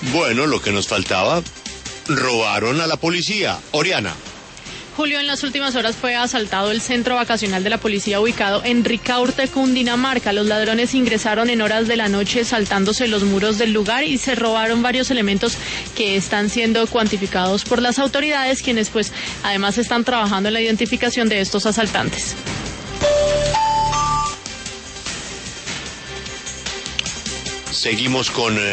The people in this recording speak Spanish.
Bueno, lo que nos faltaba, robaron a la policía. Oriana. Julio, en las últimas horas fue asaltado el centro vacacional de la policía ubicado en Ricaurte, Cundinamarca. Los ladrones ingresaron en horas de la noche saltándose los muros del lugar y se robaron varios elementos que están siendo cuantificados por las autoridades, quienes pues además están trabajando en la identificación de estos asaltantes. Seguimos con